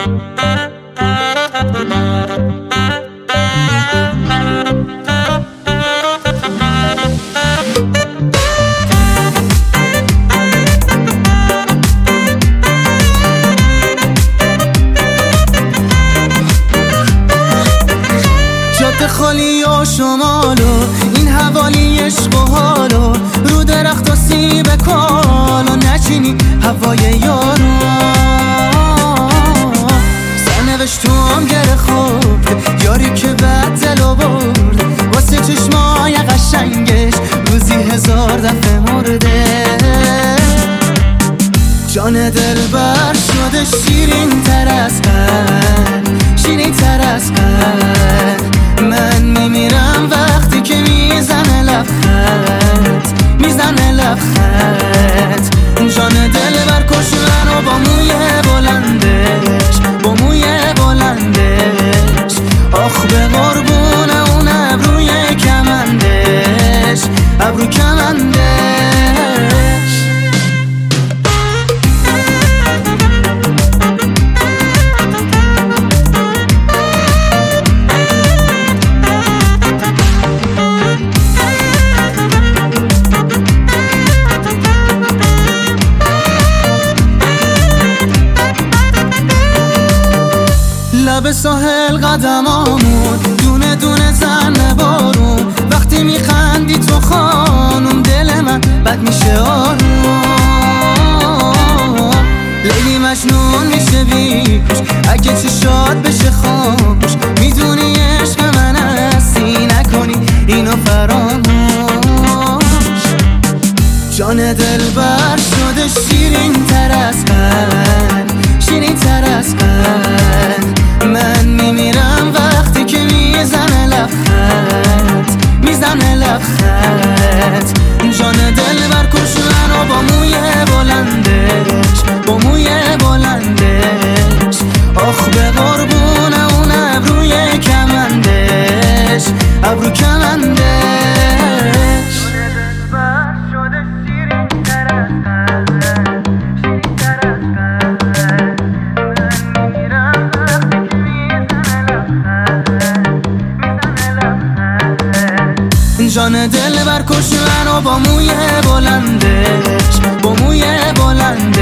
جاده خالی و شمالو این حوالی عشق و حالو رو درخت و سیب کالو نچینی هوای یارو سرنوشت تو هم گره خورد یاری که بد دلو برد واسه چشمای قشنگش روزی 1000 دفعه مرده جان دلبر شده شیرین تر از قند شیرین تر از قند من میمیرم وقتی که میزنه لبخند میزنه لبخند جان دلبر کش منو با موی بلندش با موی بلندش آخ به قربون اون ابروی کمندش ابرو کمندش لب ساحل قدمامون دونه دونه زن بارون وقتی میخندی تو خانم دل من بد میشه آروم لیلی مجنون میشه بیش اگه چشات بشه خاموش میدونی عشق من هستی نکنی اینو فراموش جان دلبر شده شیرین تر از قند شیرین تر از قند من میمیرم وقتی که میزنه لبخند میزنه لبخند جان دلبر کش منو با موی بلندش با موی بلندش آخ به قربون اون ابروی کمندش ابرو کمندش جان دلبر کش منو با موی بلندش با موی بلندش